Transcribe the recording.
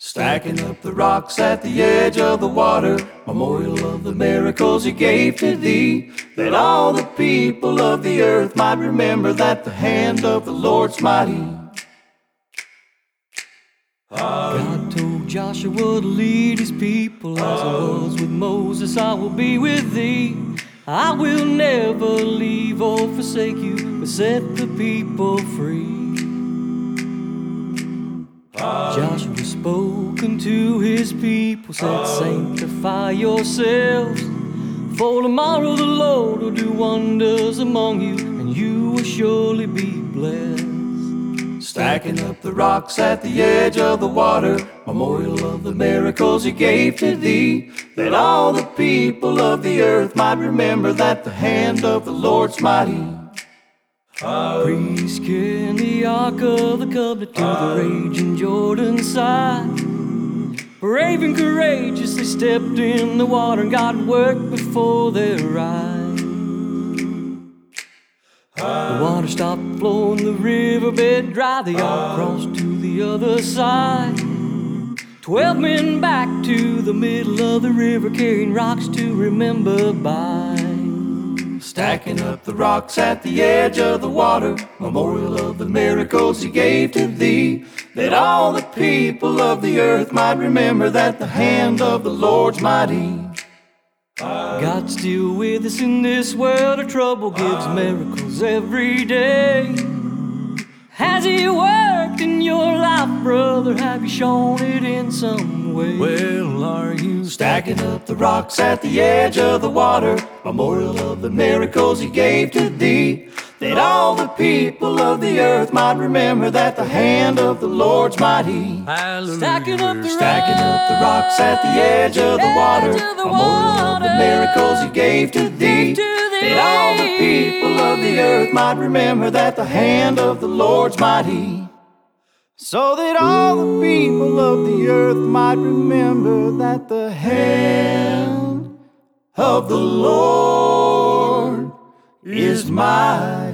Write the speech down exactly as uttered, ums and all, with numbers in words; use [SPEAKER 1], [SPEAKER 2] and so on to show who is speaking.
[SPEAKER 1] Stacking up the rocks at the edge of the water, memorial of the miracles he gave to thee, that all the people of the earth might remember that the hand of the Lord's mighty.
[SPEAKER 2] God told Joshua to lead his people as I was with Moses, I will be with thee. I will never leave or forsake you, but set the people free. Joshua spoke unto his people, said, sanctify yourselves, for tomorrow the Lord will do wonders among you, and you will surely be blessed.
[SPEAKER 1] Stacking up the rocks at the edge of the water, memorial of the miracles he gave to thee, that all the people of the earth might remember that the hand of the Lord's mighty.
[SPEAKER 2] Priests carrying the ark of the covenant to the raging Jordan side. Brave and courageous, they stepped in the water, and God worked before their eyes. The water stopped flowing, the riverbed dry, they all crossed to the other side. Twelve men back to the middle of the river, carrying rocks to remember by.
[SPEAKER 1] Stacking up the rocks at the edge of the water, memorial of the miracles he gave to thee, that all the people of the earth might remember that the hand of the Lord's mighty.
[SPEAKER 2] God's still with us in this world of trouble, gives miracles every day. Has he worked in your life, brother? Have you shown it in some way?
[SPEAKER 1] Well, are you stacking up the rocks at the edge of the water, memorial of the miracles he gave to thee, that all the people of the earth might remember that the hand of the Lord's mighty.
[SPEAKER 2] Hallelujah. Stacking up the
[SPEAKER 1] Stacking up the rocks at the edge of the water, memorial of the miracles he gave to thee, that all the people of the earth might remember that the hand of the Lord's mighty. So that all the people of the earth might remember that the hand of the Lord is mighty.